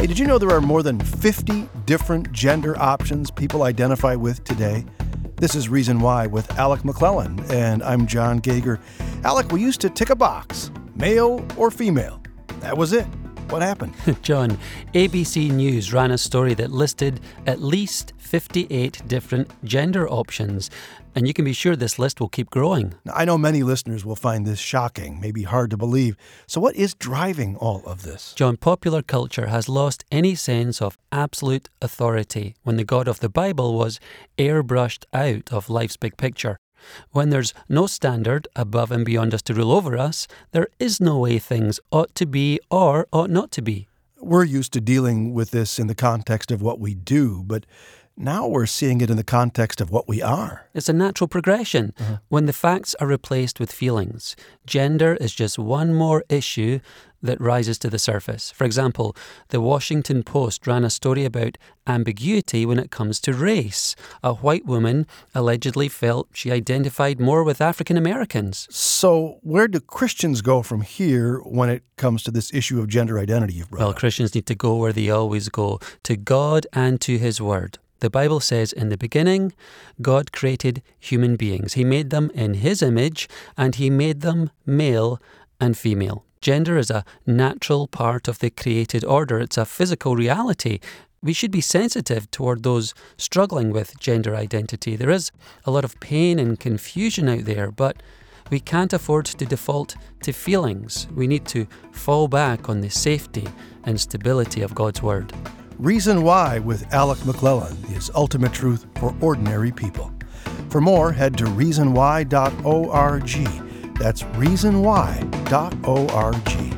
Hey, did you know there are more than 50 different gender options people identify with today? This is Reason Why with Alec McClellan, and I'm John Gager. Alec, we used to tick a box, male or female. That was it. What happened? John, ABC News ran a story that listed at least 58 different gender options, and you can be sure this list will keep growing. Now, I know many listeners will find this shocking, maybe hard to believe. So what is driving all of this? John, popular culture has lost any sense of absolute authority when the God of the Bible was airbrushed out of life's big picture. When there's no standard above and beyond us to rule over us, there is no way things ought to be or ought not to be. We're used to dealing with this in the context of what we do, but now we're seeing it in the context of what we are. It's a natural progression. When the facts are replaced with feelings, gender is just one more issue that rises to the surface. For example, the Washington Post ran a story about ambiguity when it comes to race. A white woman allegedly felt she identified more with African Americans. So where do Christians go from here when it comes to this issue of gender identity you've brought Well, up? Christians need to go where they always go, to God and to His Word. The Bible says, in the beginning, God created human beings. He made them in His image, and He made them male and female. Gender is a natural part of the created order. It's a physical reality. We should be sensitive toward those struggling with gender identity. There is a lot of pain and confusion out there, but we can't afford to default to feelings. We need to fall back on the safety and stability of God's Word. Reason Why with Alec McClellan is ultimate truth for ordinary people. For more, head to reasonwhy.org. That's reasonwhy.org.